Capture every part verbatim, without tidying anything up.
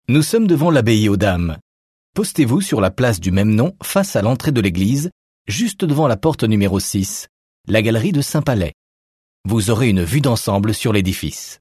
Nous sommes devant l'abbaye aux Dames. Postez-vous sur la place du même nom face à l'entrée de l'église, juste devant la porte numéro six, la galerie de Saint-Palais. Vous aurez une vue d'ensemble sur l'édifice.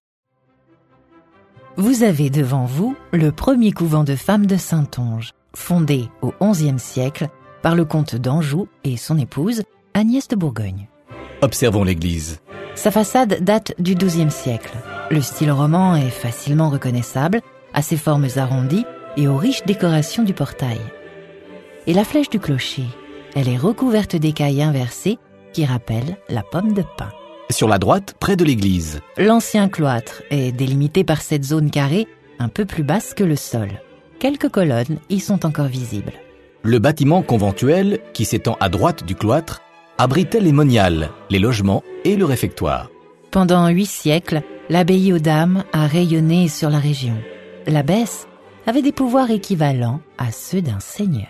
Vous avez devant vous le premier couvent de femmes de Saintonge, fondé au onzième siècle par le comte d'Anjou et son épouse, Agnès de Bourgogne. Observons l'église. Sa façade date du douzième siècle. Le style roman est facilement reconnaissable, à ses formes arrondies et aux riches décorations du portail. Et la flèche du clocher, elle est recouverte d'écailles inversées qui rappellent la pomme de pin. Sur la droite, près de l'église. L'ancien cloître est délimité par cette zone carrée un peu plus basse que le sol. Quelques colonnes y sont encore visibles. Le bâtiment conventuel, qui s'étend à droite du cloître, abritait les moniales, les logements et le réfectoire. Pendant huit siècles, l'abbaye aux Dames a rayonné sur la région. L'abbesse avait des pouvoirs équivalents à ceux d'un seigneur.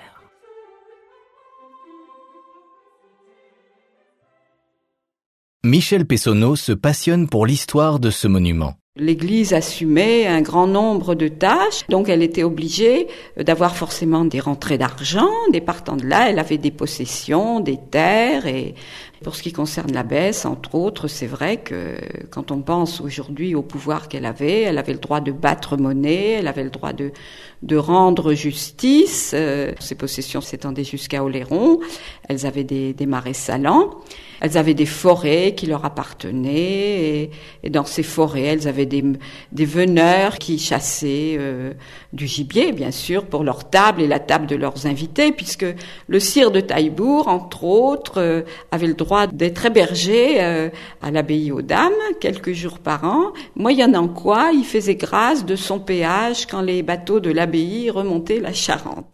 Michel Pessonneau se passionne pour l'histoire de ce monument. L'église assumait un grand nombre de tâches, donc elle était obligée d'avoir forcément des rentrées d'argent. Et partant de là, elle avait des possessions, des terres. Et pour ce qui concerne l'abbesse, entre autres, c'est vrai que quand on pense aujourd'hui au pouvoir qu'elle avait, elle avait le droit de battre monnaie, elle avait le droit de, de rendre justice. Euh, ses possessions s'étendaient jusqu'à Oléron. Elles avaient des, des marais salants. Elles avaient des forêts qui leur appartenaient. Et, et dans ces forêts, elles avaient Des, des veneurs qui chassaient euh, du gibier, bien sûr, pour leur table et la table de leurs invités, puisque le sire de Taillebourg, entre autres, euh, avait le droit d'être hébergé euh, à l'abbaye aux Dames quelques jours par an, moyennant quoi il faisait grâce de son péage quand les bateaux de l'abbaye remontaient la Charente.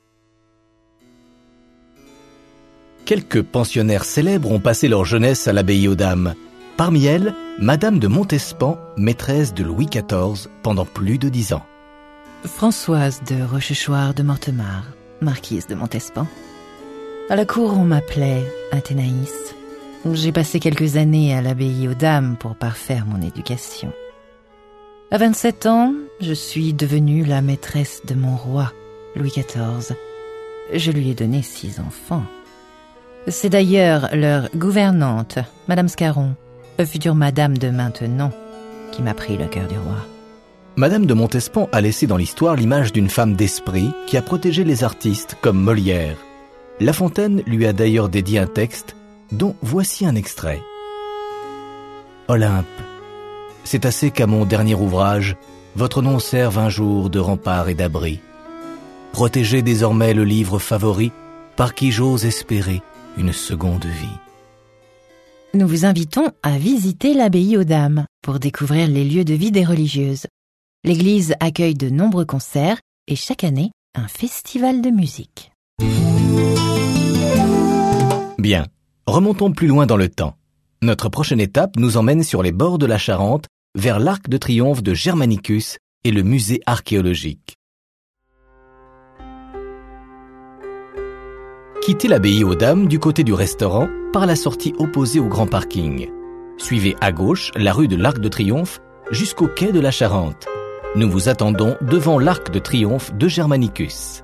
Quelques pensionnaires célèbres ont passé leur jeunesse à l'abbaye aux Dames. Parmi elles, Madame de Montespan, maîtresse de Louis quatorze pendant plus de dix ans. Françoise de Rochechouart de Mortemart, marquise de Montespan. À la cour, on m'appelait Athénaïs. J'ai passé quelques années à l'abbaye aux Dames pour parfaire mon éducation. À vingt-sept ans, je suis devenue la maîtresse de mon roi, Louis quatorze. Je lui ai donné six enfants. C'est d'ailleurs leur gouvernante, Madame Scarron, future Madame de Maintenon, qui m'a pris le cœur du roi. Madame de Montespan a laissé dans l'histoire l'image d'une femme d'esprit qui a protégé les artistes comme Molière. La Fontaine lui a d'ailleurs dédié un texte dont voici un extrait. Olympe, c'est assez qu'à mon dernier ouvrage, votre nom serve un jour de rempart et d'abri. Protégez désormais le livre favori par qui j'ose espérer une seconde vie. Nous vous invitons à visiter l'abbaye aux Dames pour découvrir les lieux de vie des religieuses. L'église accueille de nombreux concerts et chaque année, un festival de musique. Bien, remontons plus loin dans le temps. Notre prochaine étape nous emmène sur les bords de la Charente, vers l'Arc de Triomphe de Germanicus et le musée archéologique. Quittez l'abbaye aux Dames du côté du restaurant par la sortie opposée au grand parking. Suivez à gauche la rue de l'Arc de Triomphe jusqu'au quai de la Charente. Nous vous attendons devant l'Arc de Triomphe de Germanicus.